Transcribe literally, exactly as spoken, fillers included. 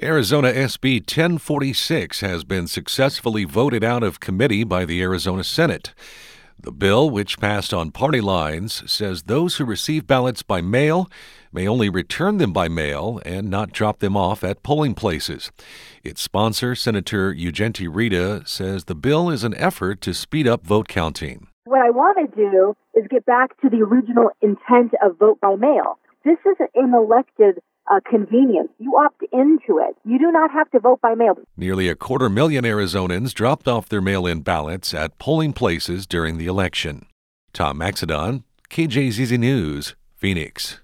Arizona S B ten forty-six has been successfully voted out of committee by the Arizona Senate. The bill, which passed on party lines, says those who receive ballots by mail may only return them by mail and not drop them off at polling places. Its sponsor, Senator Ugenti Rita, says the bill is an effort to speed up vote counting. What I want to do is get back to the original intent of vote by mail. This is an elected uh, convenience. You opt into it. You do not have to vote by mail. Nearly a quarter million Arizonans dropped off their mail-in ballots at polling places during the election. Tom Maxedon, K J Z Z News, Phoenix.